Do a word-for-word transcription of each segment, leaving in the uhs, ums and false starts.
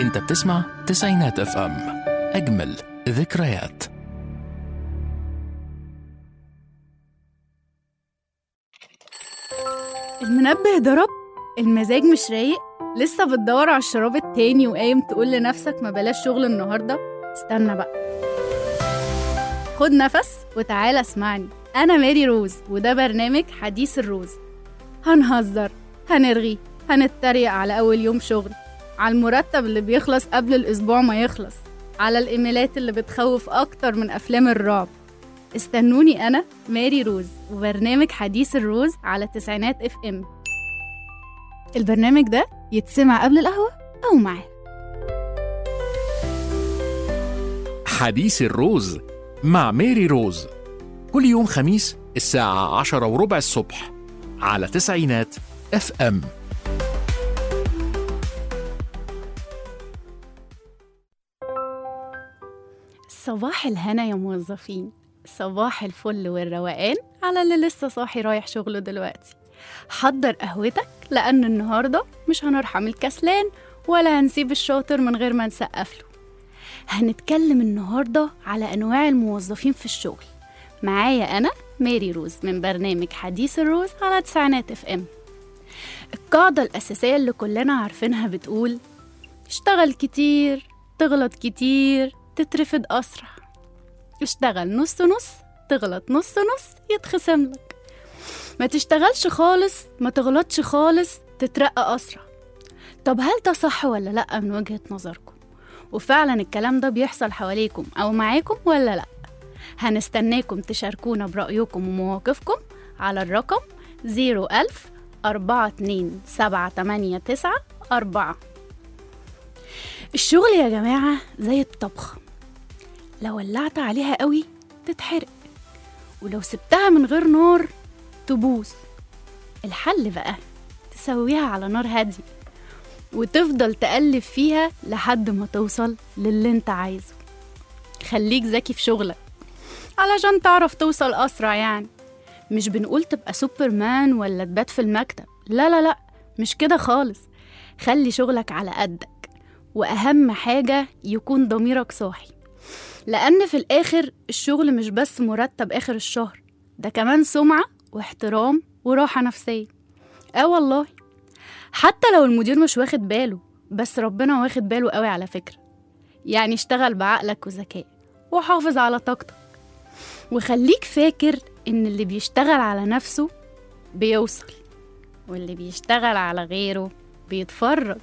انت بتسمع تسعينات اف ام، اجمل ذكريات. المنبه ضرب، المزاج مش رايق، لسه بتدور على الشراب التاني وقايم تقول لنفسك ما بلاش شغل النهاردة. استنى بقى، خد نفس وتعالى اسمعني. أنا ماري روز وده برنامج حديث الروز. هنهزر، هنرغي، هنتريق على أول يوم شغل، على المرتب اللي بيخلص قبل الأسبوع ما يخلص، على الإيميلات اللي بتخوف أكتر من أفلام الرعب. استنوني أنا ماري روز وبرنامج حديث الروز على تسعينات اف ام. البرنامج ده يتسمع قبل القهوة أو معاه. حديث الروز مع ماري روز كل يوم خميس الساعة عشرة وربع الصبح على تسعينات اف ام. صباح الهنا يا موظفين، صباح الفل والروقان على اللي لسه صاحي رايح شغله دلوقتي. حضر قهوتك لأن النهاردة مش هنرحم الكسلان ولا هنسيب الشاطر من غير ما نسقف له. هنتكلم النهاردة على أنواع الموظفين في الشغل. معايا أنا ماري روز من برنامج حديث الروز على تسعينات اف ام. القاعدة الأساسية اللي كلنا عارفينها بتقول: اشتغل كتير، تغلط كتير، تترفد أسرع. اشتغل نص نص، تغلط نص نص، يتخصم لك. ما تشتغلش خالص، ما تغلطش خالص، تترقى أسرع. طب هل ده صح ولا لأ من وجهة نظركم؟ وفعلا الكلام ده بيحصل حواليكم أو معاكم ولا لأ؟ هنستناكم تشاركونا برأيكم ومواقفكم على الرقم زيرو ألف أربعة اتنين سبعة تمانية تسعة أربعة. الشغل يا جماعة زي الطبخة، لو ولعت عليها قوي تتحرق، ولو سبتها من غير نار تبوظ. الحل بقى تسويها على نار هادية وتفضل تقلب فيها لحد ما توصل للي انت عايزه. خليك ذكي في شغلك علشان تعرف توصل أسرع. يعني مش بنقول تبقى سوبرمان ولا تبات في المكتب، لا لا لا، مش كده خالص. خلي شغلك على قدك، وأهم حاجة يكون ضميرك صاحي، لأن في الآخر الشغل مش بس مرتب آخر الشهر، ده كمان سمعة واحترام وراحة نفسية. آه والله، حتى لو المدير مش واخد باله، بس ربنا واخد باله قوي على فكرة. يعني اشتغل بعقلك وذكاء وحافظ على طاقتك، وخليك فاكر إن اللي بيشتغل على نفسه بيوصل، واللي بيشتغل على غيره بيتفرج.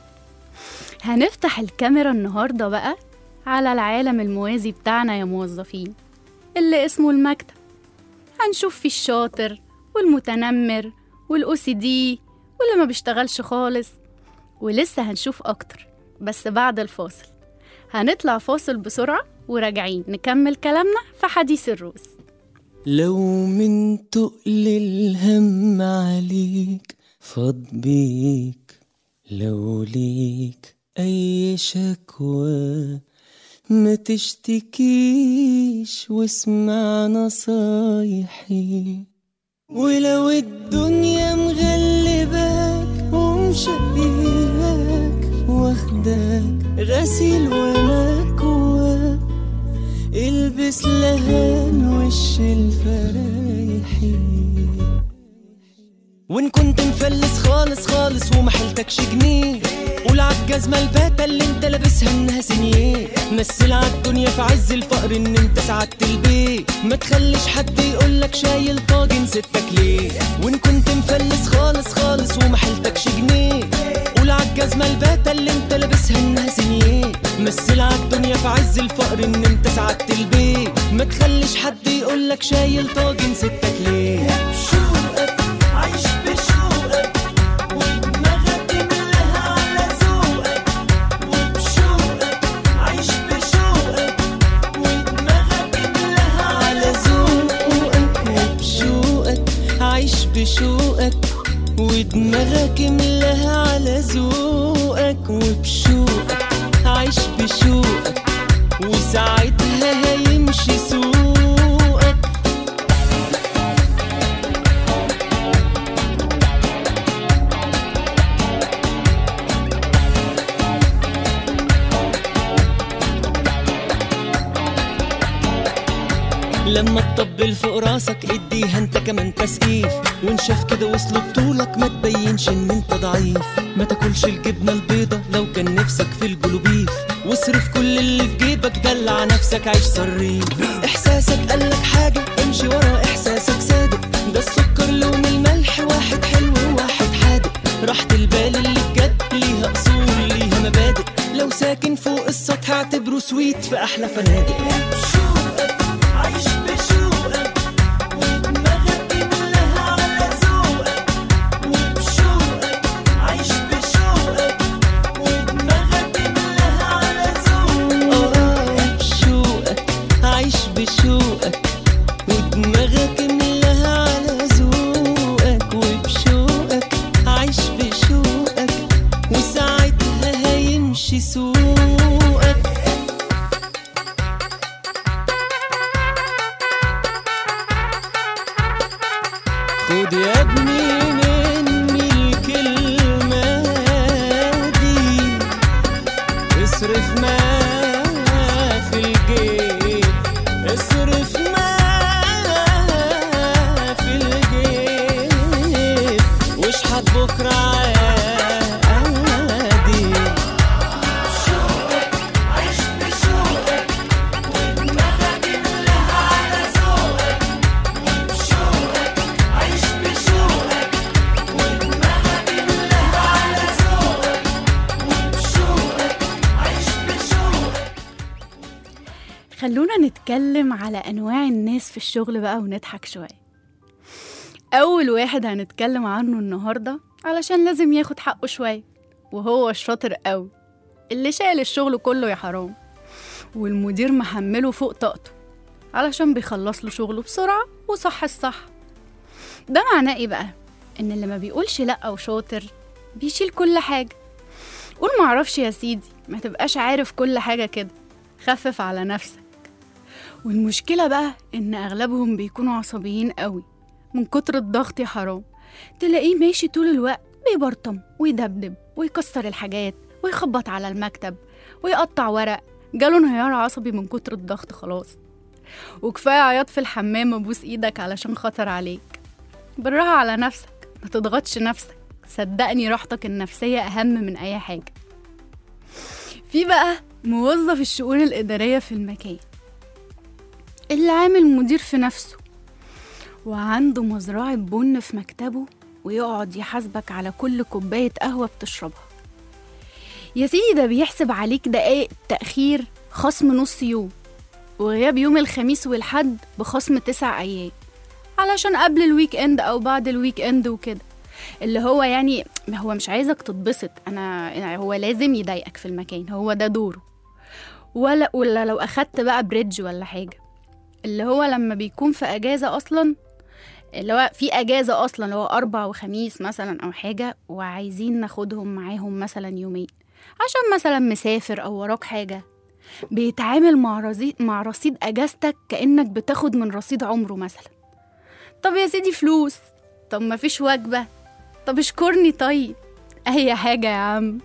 هنفتح الكاميرا النهاردة بقى على العالم الموازي بتاعنا يا موظفين، اللي اسمه المكتب. هنشوف فيه الشاطر والمتنمر والأو سي دي واللي ما بيشتغلش خالص، ولسه هنشوف أكتر بس بعد الفاصل. هنطلع فاصل بسرعة وراجعين نكمل كلامنا في حديث الروز. لو من تقل الهم عليك فاض بيك، لو ليك أي شكوى ما تشتكيش واسمع نصايحي، ولو الدنيا مغلباك ومشقياك واخداك غسيل ومكواك، البس لهان وش الفرايحي. وان كنت مفلس خالص خالص ومحلتكش جنيه، قول عالجزمة الباتة اللي انت لابسها انها سنيه. مثل عالدنيا في عز الفقر ان انت سعدت البيت، ما تخليش حد يقولك شايل طاجن ستك ليه. وان كنت مفلس خالص خالص ومحلتكش جنيه، قول عالجزمة الباتة اللي انت لابسها انها سنيه. مثل عالدنيا في عز الفقر ان انت سعدت البيت، ما تخليش حد يقولك شايل طاجن ستك ليه. بشوقك عيش بشوقك، ودماغك املاها على ذوقك. وبشوقك عيش بشوقك، ودماغك املاها على ذوقك. وبشوقك عيش بشوقك، ودماغك املاها على ذوقك. وبشوقك عيش بشوقك، وساعتها هيمشي سوقك. لما تطبل فوق راسك اديها انت كمان تسقيف، وان شاف كده وصل بطولك ما تبينش ان انت ضعيف. ما تاكلش الجبنه البيضه لو كان نفسك في الجلوبيف، واصرف كل اللي في جيبك دلع نفسك عيش صريف. احساسك قالك حاجه امشي ورا احساسك صادق، ده السكر لون الملح واحد حلو وواحد حادق. راحة البال اللي بجد ليها اصول ليها مبادئ، لو ساكن فوق السطح اعتبره سويت في احلى فنادق. عيش بشوقك ودماغك كلها على ذوقك، وبشوقك عيش بشوقك ودماغك كلها على ذوقك. اه بشوقك عيش بشوقك ودماغك كلها على ذوقك، وبشوقك عيش بشوقك وساعتها هيمشي سوقك. خد يا ابني مني الكلمة دي، اصرف ما في الجيب، اصرف ما في الجيب، واشحت بكرة عادي. شوقك عيش بشوقك ودماغك كلها على ذوقك، وبشوقك عيش بشوقك ودماغك كلها على ذوقك، وبشوقك عيش بشوقك. خلونا نتكلم على أنواع الناس في الشغل بقى ونضحك شوية. أول واحد هنتكلم عنه النهاردة علشان لازم ياخد حقه شوية، وهو الشاطر قوي اللي شايل الشغل كله يا حرام، والمدير محمله فوق طاقته علشان بيخلص له شغله بسرعة وصح الصح. ده معناه ايه بقى؟ ان اللي ما بيقولش لأ وشاطر بيشيل كل حاجة. قول معرفش يا سيدي، ما تبقاش عارف كل حاجة كده، خفف على نفسك. والمشكلة بقى ان اغلبهم بيكونوا عصبيين قوي من كتر الضغط يا حرام. تلاقيه ماشي طول الوقت بيبرطم ويدبدب ويكسر الحاجات ويخبط على المكتب ويقطع ورق، جاله انهيار عصبي من كتر الضغط خلاص. وكفاية عياط في الحمام ابوس ايدك علشان خطر عليك. بالراحة على نفسك، ما تضغطش نفسك، صدقني راحتك النفسية اهم من اي حاجة. في بقى موظف الشؤون الإدارية في المكان اللي عامل مدير في نفسه وعنده مزرعة بن في مكتبه، ويقعد يحاسبك على كل كوباية قهوة بتشربها. يا سيدي ده بيحسب عليك دقايق تأخير خصم نص يوم، وغياب يوم الخميس والحد بخصم تسع أيام علشان قبل الويك اند أو بعد الويك اند وكده. اللي هو يعني هو مش عايزك تتبسط، أنا هو لازم يضايقك في المكان، هو ده دوره. ولا, ولا لو أخدت بقى بريدج ولا حاجة، اللي هو لما بيكون في أجازة أصلا، اللي هو في أجازة أصلا اللي هو أربع وخميس مثلا أو حاجة، وعايزين ناخدهم معاهم مثلا يومين عشان مثلا مسافر أو وراك حاجة، بيتعامل مع رصيد مع رصيد أجازتك كأنك بتاخد من رصيد عمره مثلا. طب يا سيدي فلوس، طب ما فيش وجبة، طب اشكرني، طيب أي حاجة يا عم.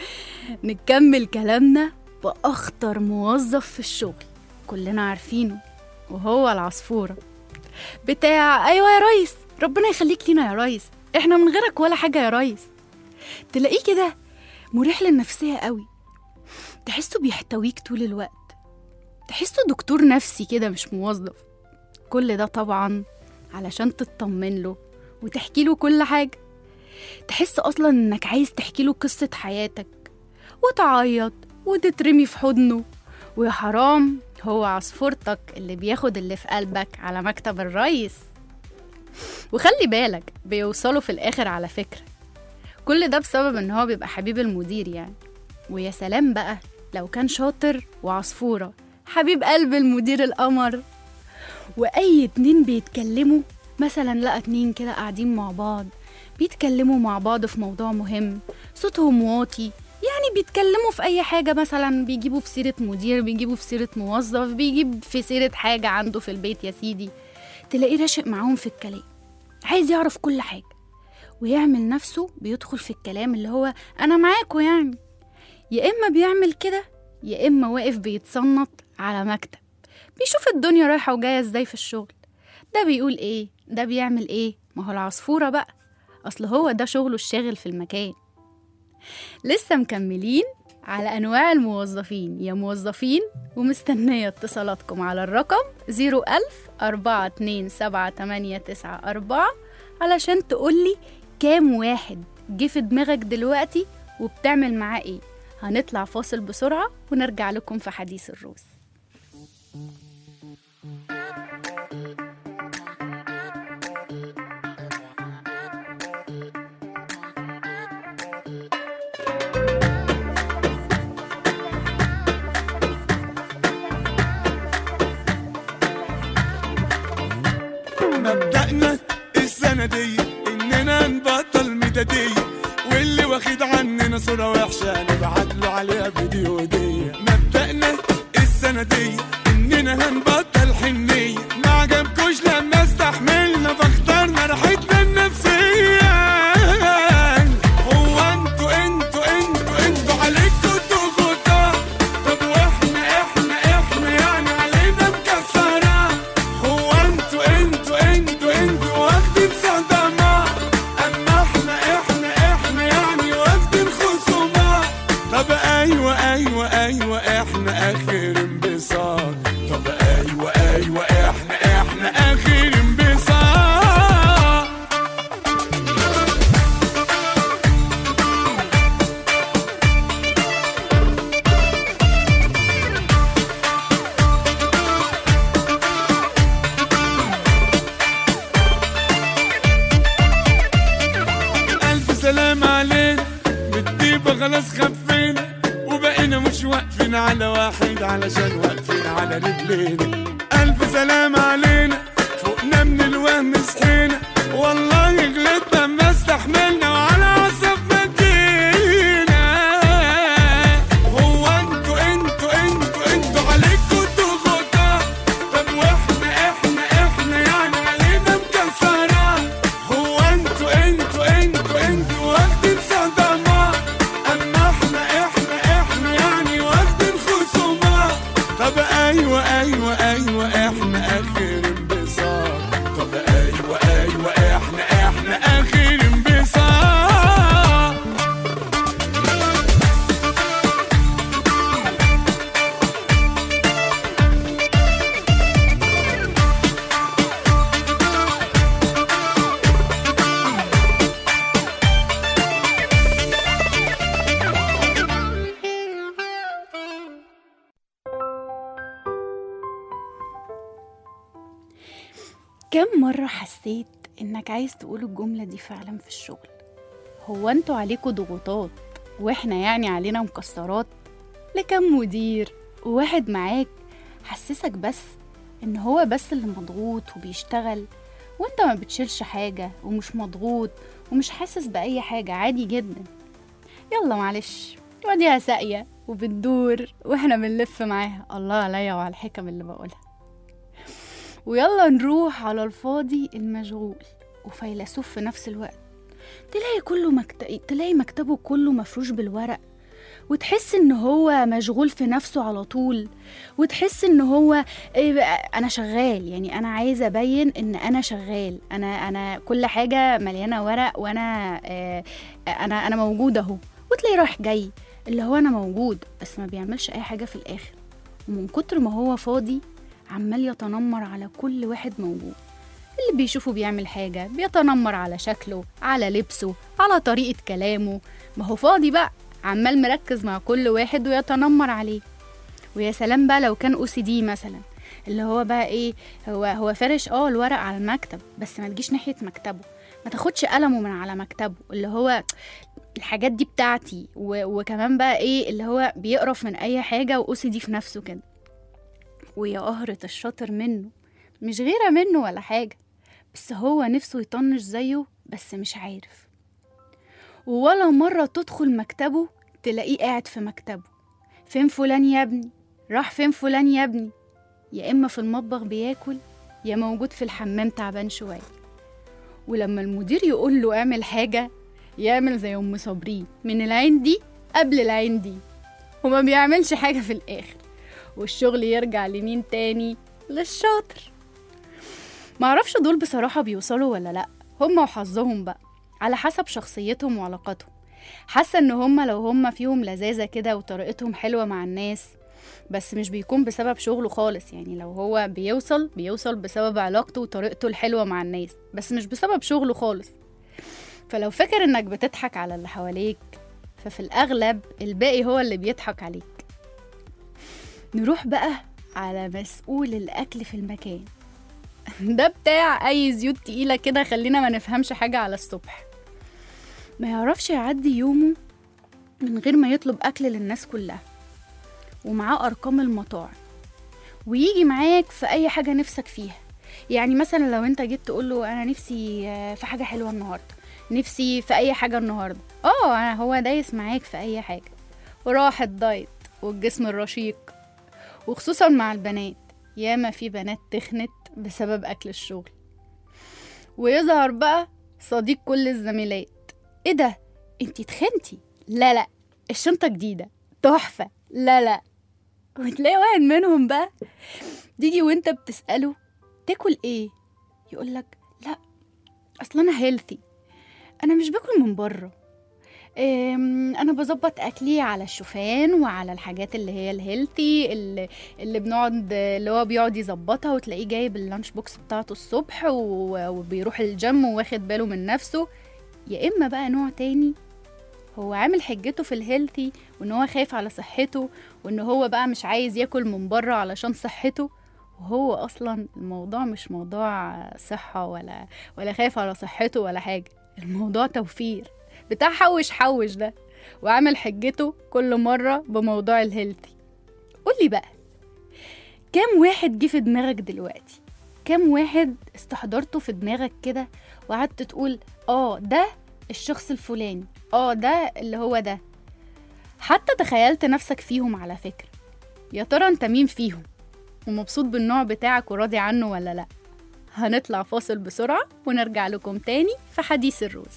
نكمل كلامنا بأخطر موظف في الشغل كلنا عارفينه، وهو العصفورة بتاع أيوة يا ريس، ربنا يخليك لينا يا ريس، احنا من غيرك ولا حاجة يا ريس. تلاقيه كده مريح للنفسية قوي، تحسه بيحتويك طول الوقت، تحسه دكتور نفسي كده مش موظف. كل ده طبعا علشان تطمن له وتحكي له كل حاجة، تحس أصلا إنك عايز تحكي له قصة حياتك وتعيط وتترمي في حضنه. ويا حرام هو عصفورتك اللي بياخد اللي في قلبك على مكتب الرئيس. وخلي بالك بيوصلوا في الآخر على فكرة، كل ده بسبب إن هو بيبقى حبيب المدير يعني. ويا سلام بقى لو كان شاطر وعصفورة حبيب قلب المدير القمر. وأي اتنين بيتكلموا مثلا، لقى اتنين كده قاعدين مع بعض بيتكلموا مع بعض في موضوع مهم، صوتهم واطي، يعني بيتكلموا في أي حاجة، مثلا بيجيبوا في سيرة مدير، بيجيبوا في سيرة موظف، بيجيب في سيرة حاجة عنده في البيت يا سيدي. تلاقيه راشق معاهم في الكلام، عايز يعرف كل حاجة ويعمل نفسه بيدخل في الكلام اللي هو أنا معاكو يعني. يا إما بيعمل كده، يا إما واقف بيتصنط على مكتب بيشوف الدنيا رايحة وجاية ازاي في الشغل، ده بيقول ايه، ده بيعمل ايه. ما هو العصفورة بقى، أصل هو ده شغله الشاغل في المكان. لسه مكملين على أنواع الموظفين يا موظفين، ومستنية اتصالاتكم على الرقم زيرو ألف أربعة اتنين سبعة تمانية تسعة أربعة علشان تقولي كام واحد جه في دماغك دلوقتي وبتعمل معاه ايه. هنطلع فاصل بسرعة ونرجع لكم في حديث الروز. مبدأنا السنة دي إننا نبطل مدادية، واللي واخد عننا صورة وحشة نبعت له عليها فيديو هدية. مبدأنا السنة دي إننا هنبطل حنية، ما عجبكوش لما استحملنا فاخترنا راحتنا النفسية. هو انتوا انتوا انتوا انتوا عليكوا ضغوطات، طب واحنا احنا احنا يعني علينا مكسرة. هو انتوا انتوا انتوا انتوا واخدين صدمات، اما احنا احنا احنا يعني واخدين خصومات. طب ايوه ايوه ايوه احنا اخر انبساط، طب ايوه ايوه احنا احنا اخر انبساط. الف سلام علينا بالطيبة خلاص خفينا، وبقينا مش واقفين على واحد علشان واقفين على رجلينا. ألف سلام علينا فوقنا من الوهم صحينا، والله غلطنا ما استحملنا وعلى عصب مدينا. هو انتوا انتوا انتوا انتوا عليكوا ضغوطات، طب واحنا احنا احنا يعني علينا مكسرات. هو انتوا انتوا انتوا انتوا واخدين صدمات، اما احنا احنا احنا يعني واخدين خصومات. طب ايوه ايوه ايوه احنا اخر انبساط، طب ايوه ايوه احنا احنا اخر انبساط. كم مرة حسيت إنك عايز تقول الجملة دي فعلا في الشغل؟ هو انتوا عليكوا ضغوطات واحنا يعني علينا مكسرات؟ لكم مدير وواحد معاك حسسك بس إن هو بس اللي مضغوط وبيشتغل، وانت ما بتشيلش حاجة ومش مضغوط ومش حاسس بأي حاجة، عادي جدا. يلا معلش، وديها ساقية وبتدور واحنا بنلف معاها. الله عليا وعلى الحكم اللي بقولها. ويلا نروح على الفاضي المشغول وفيلسوف في نفس الوقت. تلاقي كله مكت... تلاقي مكتبه كله مفروش بالورق، وتحس ان هو مشغول في نفسه على طول، وتحس ان هو إيه، انا شغال، يعني انا عايزه ابين ان انا شغال، انا انا كل حاجه مليانه ورق وانا آه انا انا موجود اهو. وتلاقي رايح جاي اللي هو انا موجود بس ما بيعملش اي حاجه في الاخر، ومن كتر ما هو فاضي عمال يتنمر على كل واحد موجود. اللي بيشوفه بيعمل حاجة بيتنمر على شكله، على لبسه، على طريقة كلامه. ما هو فاضي بقى، عمال مركز مع كل واحد ويتنمر عليه. ويا سلام بقى لو كان او سي دي مثلا، اللي هو بقى ايه، هو هو فارش اه الورق على المكتب بس ما تجيش ناحية مكتبه، ما تاخدش قلمه من على مكتبه، اللي هو الحاجات دي بتاعتي. وكمان بقى ايه، اللي هو بيقرف من اي حاجة واو سي دي في نفسه كده. ويا قهرة الشاطر منه، مش غيرة منه ولا حاجة، بس هو نفسه يطنش زيه بس مش عارف. وولا مرة تدخل مكتبه تلاقيه قاعد في مكتبه. فين فلان يا ابني؟ راح فين فلان يا ابني؟ يا إما في المطبخ بياكل، يا موجود في الحمام تعبان شوية. ولما المدير يقول له اعمل حاجة يعمل زي أم صابرين، من العين دي قبل العين دي، وما بيعملش حاجة في الآخر. والشغل يرجع لمين تاني؟ للشاطر. معرفش دول بصراحة بيوصلوا ولا لأ، هم وحظهم بقى على حسب شخصيتهم وعلاقاتهم. حاسة ان هم لو هم فيهم لذاذة كده وطريقتهم حلوة مع الناس، بس مش بيكون بسبب شغله خالص. يعني لو هو بيوصل بيوصل بسبب علاقته وطريقته الحلوة مع الناس، بس مش بسبب شغله خالص. فلو فاكر انك بتضحك على اللي حواليك، ففي الأغلب الباقي هو اللي بيضحك عليك. نروح بقى على مسؤول الأكل في المكان. ده بتاع أي زيوت تقيلة كده، خلينا ما نفهمش حاجة على الصبح. ما يعرفش يعدي يومه من غير ما يطلب أكل للناس كلها، ومعاه أرقام المطاعم، ويجي معاك في أي حاجة نفسك فيها. يعني مثلا لو انت جيت تقوله أنا نفسي في حاجة حلوة النهاردة، نفسي في أي حاجة النهاردة، اه هو دايس معاك في أي حاجة. وراح الدايت والجسم الرشيق، وخصوصا مع البنات، ياما في بنات تخنت بسبب أكل الشغل. ويظهر بقى صديق كل الزميلات، ايه ده انتي تخنتي؟ لا لا الشنطة جديدة تحفة، لا لا. وتلاقي واحد منهم بقى تيجي وانت بتسأله تاكل ايه، يقولك لا اصلا انا هيلثي، انا مش باكل من بره، انا بظبط اكلي على الشوفان وعلى الحاجات اللي هي الهيلثي اللي, اللي بنقعد اللي هو بيقعد يظبطها، وتلاقيه جايب اللانش بوكس بتاعته الصبح وبيروح الجيم واخد باله من نفسه. يا اما بقى نوع تاني هو عامل حجته في الهيلثي وان هو خايف على صحته، وان هو بقى مش عايز ياكل من بره علشان صحته، وهو اصلا الموضوع مش موضوع صحة ولا ولا خايف على صحته ولا حاجة، الموضوع توفير بتاع حوش حوش ده، وعامل حجته كل مرة بموضوع الهيلثي. قولي بقى كام واحد جه في دماغك دلوقتي؟ كام واحد استحضرته في دماغك كده وقعدت تقول اه ده الشخص الفلاني، اه ده اللي هو ده، حتى تخيلت نفسك فيهم على فكرة؟ يا ترى انت مين فيهم؟ ومبسوط بالنوع بتاعك وراضي عنه ولا لا؟ هنطلع فاصل بسرعة ونرجع لكم تاني في حديث الروز.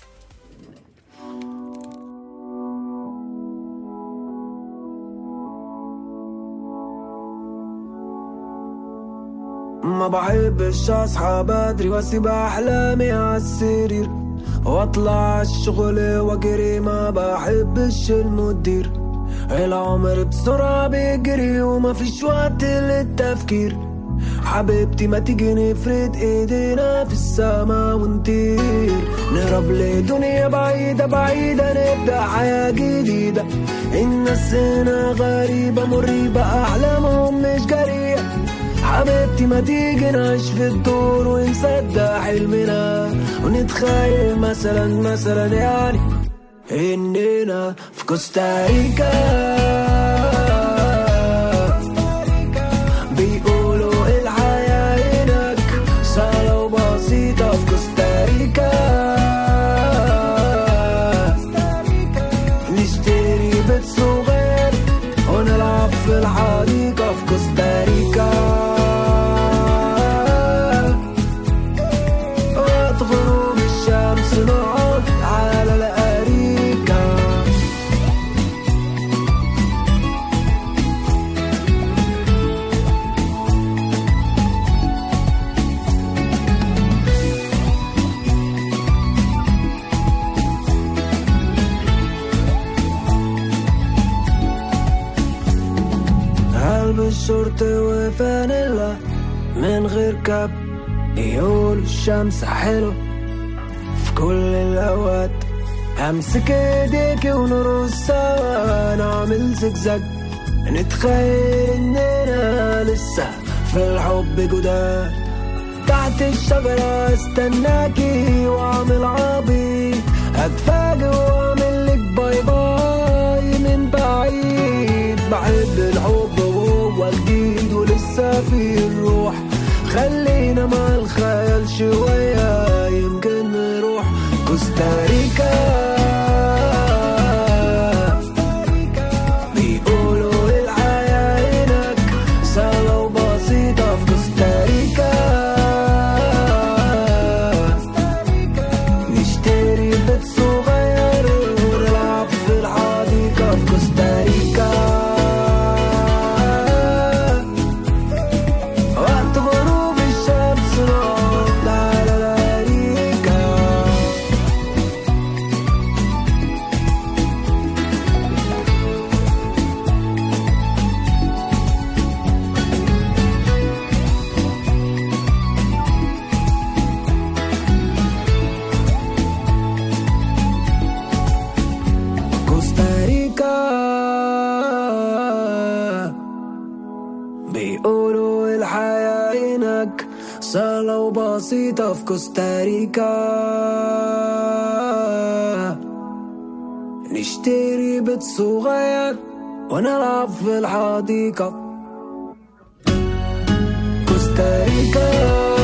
ما بحبش اصحى بدري واسيب احلامي عالسرير واطلع الشغل واجري، ما بحبش المدير، العمر بسرعة بيجري وما فيش وقت للتفكير. حبيبتي ما تيجي نفرد ايدينا في السما ونطير، نهرب لدنيا بعيدة بعيدة نبدأ حياة جديدة. الناس هنا غريبة مريبة أحلامهم مش جريئة، حبيبتي ما تيجي نعيش في الدور ونصدق حلمنا، ونتخيل مثلا مثلا يعني إننا في كوستاريكا. بيقولوا الحياة هناك سهلة وبسيطة في كوستاريكا، نشتري بيت صغير ونلعب في الحديقة في كوستاريكا، وقت غروب الشمس نقعد على الأريكة. قلبي شورت وفانيلا من غير كاب، يقول الشمس حلو في كل الأوقات، همسك ايديكي ونرقص سوا نعمل زجزاج، نتخيل اننا لسه في الحب جداد، تحت الشجرة استناكي واعمل عبيط، هتفاجئ واعمل لك باي باي من بعيد. بحب الحب وهو جديد ولسه في الروح، خلينا مع الخيال شوية يمكن نروح كوستاريكا. بيقولوا الحياة هناك سهلة وبسيطة في كوستاريكا، نشتري بيت صغير بيقولوا الحياة هناك سهلة وبسيطة في كوستاريكا. نشتري بيت صغير ونلعب في الحديقة. كوستاريكا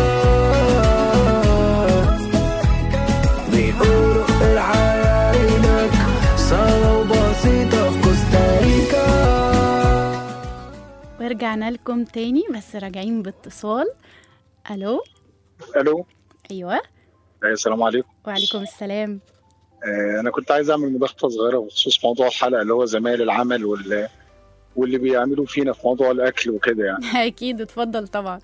بيقولوا الحياة هناك سهلة وبسيطة في كوستاريكا. ورجعنا لكم تاني بس راجعين باتصال. الو الو. ايوه السلام عليكم. وعليكم السلام. آه انا كنت عايز اعمل مداخله صغيره بخصوص موضوع الحلقه اللي هو زمايل العمل واللي, واللي بيعملوا فينا في موضوع الاكل وكده يعني. اكيد اتفضل طبعا.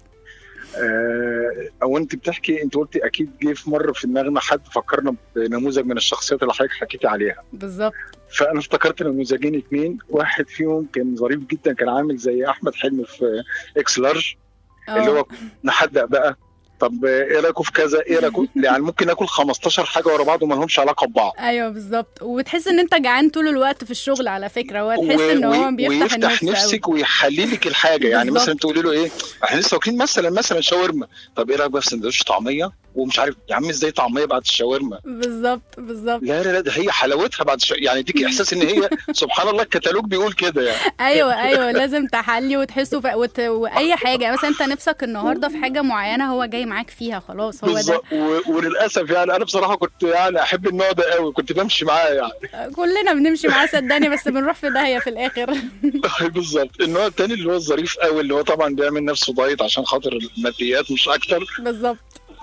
آه او انت بتحكي، انت قلتي اكيد جه في مره في دماغنا حد فكرنا بنموذج من الشخصيات اللي حضرتك حكيتي عليها بالظبط. فانا افتكرت نموذجين اتنين، واحد فيهم كان ظريف جدا، كان عامل زي احمد حلمي في اكس لارج اللي هو نحدق بقى، طب ايه رايكم في كذا، ايه رايكم يعني ممكن ناكل خمستاشر حاجه ورا بعض وما لهمش علاقه ببعض. ايوه بالظبط، وتحس ان انت جعان طول الوقت في الشغل على فكره، وتحس ان هو بيفتح ويفتح النفس نفسك ويحلي لك الحاجه. يعني مثلا تقولي له ايه، احنا لسه واكلين مثلا مثلا شاورما، طب ايه رايك بقى في سندوتش طعميه ومش عارف يا عم ازاي طعميه بعد الشاورما. بالظبط بالظبط. لا لا لا، ده هي حلاوتها بعد الشاورما، يعني يديك احساس ان هي سبحان الله الكتالوج بيقول كده يعني. ايوه ايوه لازم تحلي وتحسه ف... وت... واي حاجه مثلا انت نفسك النهارده في حاجه معينه هو جاي معاك فيها خلاص هو ده. و... وللاسف يعني انا بصراحه كنت يعني احب النوع ده قوي، كنت بمشي معاه يعني. كلنا بنمشي معاه صدقني، بس بنروح في داهيه في الاخر. بالظبط. النوع الثاني اللي هو الظريف قوي اللي هو طبعا بيعمل نفسه دايت عشان خاطر الماديات مش اكتر. بالظبط.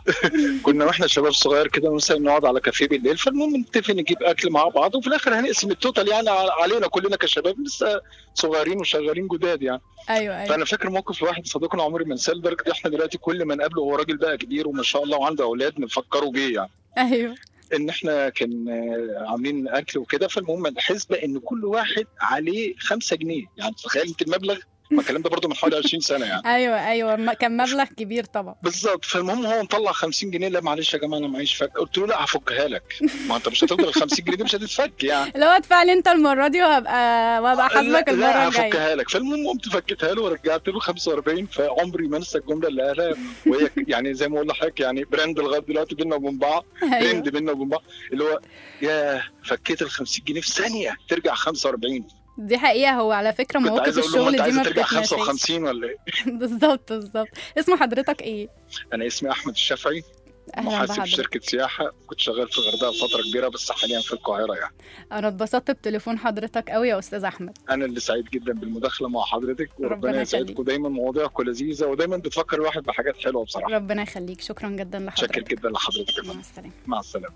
كنا واحنا شباب صغير كده مثلا نقعد على كافيه بالليل، فالمهم نتفق نجيب اكل مع بعض وفي الاخر هنقسم التوتال يعني علينا كلنا كشباب لسه صغيرين وشغالين جداد يعني. ايوه ايوه. فانا فاكر موقف لواحد صديقنا عمري ما انساه لدرجه احنا دلوقتي كل ما نقابله هو راجل بقى كبير وما شاء الله وعنده اولاد نفكروا بيه يعني. ايوه. ان احنا كان عاملين اكل وكده، فالمهم الحسبه ان كل واحد عليه خمسة جنيه، يعني تخيل انت المبلغ، ما الكلام ده برضه من حوالي عشرين سنه يعني. ايوه ايوه كان مبلغ كبير طبعا. بالظبط. فالمهم هو مطلع خمسين جنيه، لا معلش يا جماعه انا معيش فك، قلت له لا هفكها لك، ما انت مش هتفضل ال خمسين جنيه دي مش هتتفك يعني. لو ادفع لي انت المره دي وهبقى وهبقى حاسبك المره الجايه. لا هفكها لك. فالمهم قمت فكيتها له ورجعت له خمسة وأربعين، فعمري ما انسى الجمله اللي قالها، وهي يعني زي ما اقول لحضرتك يعني براند لغايه دلوقتي بينا وبين بعض. براند بينا وبين بعض اللي هو يا فكيت ال خمسين جنيه في ثانيه ترجع خمسة وأربعين. دي حقيقه. هو على فكره مواقف الشغل دي ما بترجع خمسة وخمسين ولا ايه؟ بالظبط بالظبط. اسم حضرتك ايه؟ انا اسمي احمد الشافعي، محاسب في شركه سياحه، كنت شغال في الغردقه فتره كبيره بس حاليا في القاهره يعني. انا اتبسطت بتليفون حضرتك قوي يا استاذ احمد. انا اللي سعيد جدا بالمداخله مع حضرتك، وربنا يسعدكم دايما، مواضيعكم لذيذه ودايما بتفكر الواحد بحاجات حلوه بصراحه. ربنا يخليك، شكرا جدا لحضرتك. شكرا جدا لحضرتك. مع السلامه. مع السلامه.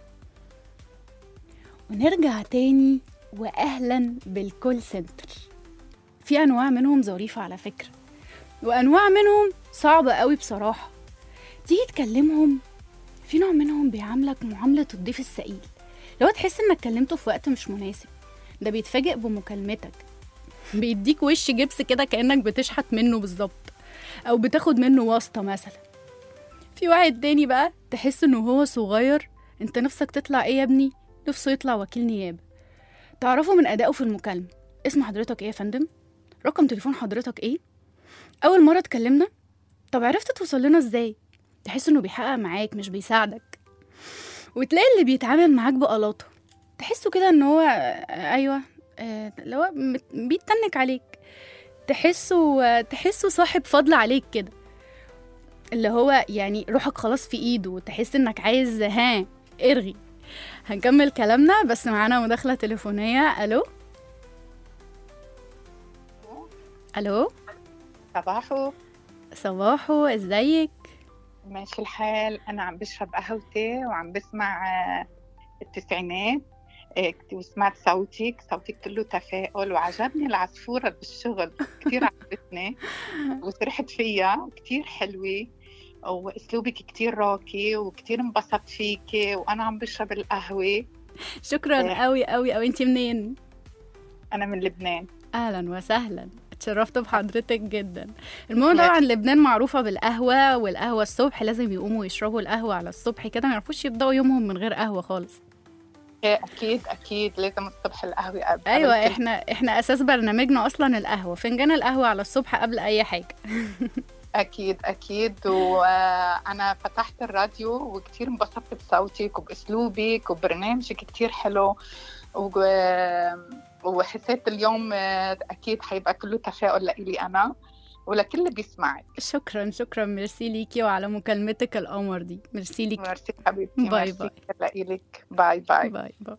ونرجع تاني، واهلا بالكول سنتر. في انواع منهم ظريفه على فكره، وانواع منهم صعبه قوي بصراحه. تيجي تكلمهم، في نوع منهم بيعاملك معامله الضيف الثقيل، لو تحس انك كلمته في وقت مش مناسب، ده بيتفاجئ بمكالمتك، بيديك وش جبس كده كانك بتشحت منه بالظبط، او بتاخد منه واسطه مثلا. في واحد تاني بقى تحس انه هو صغير، انت نفسك تطلع ايه يا ابني؟ نفسه يطلع وكيل نيابه. تعرفه من ادائه في المكالمه. اسم حضرتك ايه يا فندم؟ رقم تليفون حضرتك ايه؟ اول مره اتكلمنا؟ طب عرفت توصل لنا ازاي؟ تحس انه بيحقق معاك مش بيساعدك. وتلاقي اللي بيتعامل معاك بقلاطه، تحسه كده ان هو ايوه اللي هو بيتنك عليك، تحسه تحسه صاحب فضل عليك كده، اللي هو يعني روحك خلاص في ايده، وتحس انك عايز ها ارغي. هنكمل كلامنا بس معانا مداخله تليفونيه. الو الو. صباحو. صباحو، ازيك؟ ماشي الحال. انا عم بشرب قهوتي وعم بسمع التسعينات، وسمعت صوتك صوتك كله تفاؤل، وعجبني العصفورة بالشغل كتير عجبتني وسرحت فيها، كتير حلوة واسلوبك كتير راقي وكتير انبسطت فيكي وانا عم بشرب القهوة. شكرا قوي قوي قوي. انتي منين؟ انا من لبنان. اهلا وسهلا، اتشرفت بحضرتك جدا. المهم طبعا لبنان معروفة بالقهوة، والقهوة الصبح لازم يقوموا يشربوا القهوة على الصبح كده، ما يعرفوش يبدأوا يومهم من غير قهوة خالص. إيه أكيد أكيد لازم الصبح القهوة قبل ايوه قبل كل- احنا احنا اساس برنامجنا اصلا القهوه، فنجان القهوه على الصبح قبل اي حاجه. أكيد أكيد. وأنا فتحت الراديو وكتير انبسطت بصوتك وبأسلوبك وبرنامجك كتير حلو، و- وحسيت اليوم أكيد حيبقى كله تفاؤل لإلي أنا ولكل اللي بيسمعك. شكرا شكرا، ميرسي ليكي وعلى مكالمتك القمر دي، ميرسي ليكي. ميرسي حبيبتي. باي ميرسي باي. لإلك. باي باي. باي باي.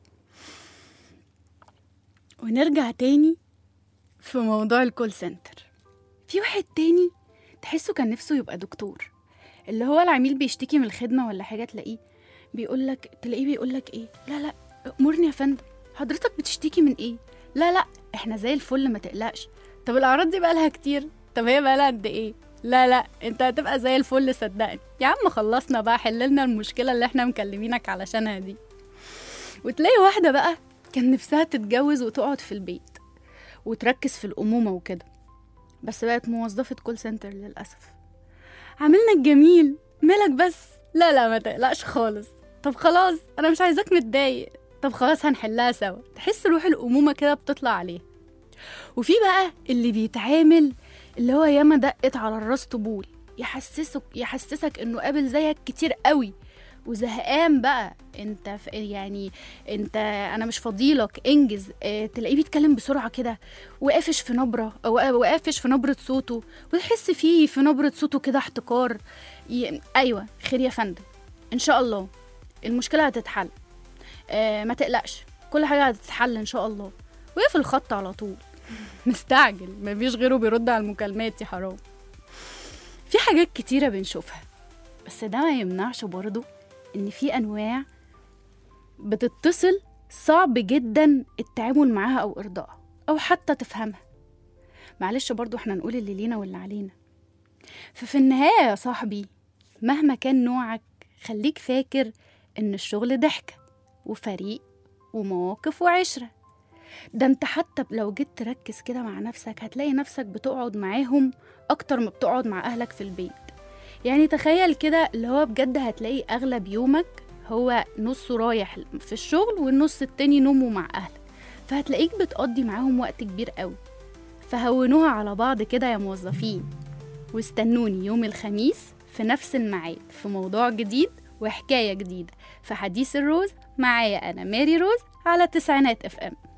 ونرجع تاني في موضوع الكول سنتر. في واحد تاني تحسه كان نفسه يبقى دكتور، اللي هو العميل بيشتكي من الخدمة ولا حاجة، تلاقيه بيقولك تلاقيه بيقولك ايه، لا لا امرني يا فندم، حضرتك بتشتكي من ايه؟ لا لا احنا زي الفل ما تقلقش. طب الاعراض دي بقالها كتير؟ طب هي بقالها قد ايه؟ لا لا انت هتبقى زي الفل صدقني يا عم، خلصنا بقى، حللنا المشكلة اللي احنا مكلمينك علشانها دي. وتلاقي واحدة بقى كان نفسها تتجوز وتقعد في البيت وتركز في الأمومة وكده، بس بقت موظفة كول سنتر للأسف. عاملنا الجميل مالك بس؟ لا لا ما تقلقش خالص. طب خلاص أنا مش عايزاك متضايق، طب خلاص هنحلها سوا. تحس روح الأمومة كده بتطلع عليه. وفي بقى اللي بيتعامل اللي هو ياما دقت على الراس طبول، يحسسك يحسسك انه قابل زيك كتير قوي وزهقان بقى، انت ف... يعني انت انا مش فضيلك انجز. اه تلاقيه بيتكلم بسرعه كده وقافش في نبره او وقافش في نبره صوته، وتحس فيه في نبره صوته كده احتقار. ي... ايوه خير يا فندم، ان شاء الله المشكله هتتحل، اه ما تقلقش كل حاجه هتتحل ان شاء الله. وقف الخط على طول مستعجل، مفيش غيره بيرد على المكالمات يا حرام. في حاجات كتيره بنشوفها، بس ده ما يمنعش برضه إن في أنواع بتتصل صعب جدا التعامل معاها أو إرضائها أو حتى تفهمها. معلش برضو احنا نقول اللي لينا واللي علينا. ففي النهاية يا صاحبي مهما كان نوعك خليك فاكر إن الشغل ضحكة وفريق ومواقف وعشرة. ده انت حتى لو جيت تركز كده مع نفسك هتلاقي نفسك بتقعد معاهم أكتر ما بتقعد مع أهلك في البيت. يعني تخيل كده اللي هو بجد هتلاقي أغلب يومك هو نصه رايح في الشغل والنص التاني نومه مع أهلك، فهتلاقيك بتقضي معاهم وقت كبير قوي. فهونوها على بعض كده يا موظفين، واستنوني يوم الخميس في نفس الميعاد في موضوع جديد وحكاية جديدة في حديث الروز معايا أنا ماري روز على تسعينات اف ام.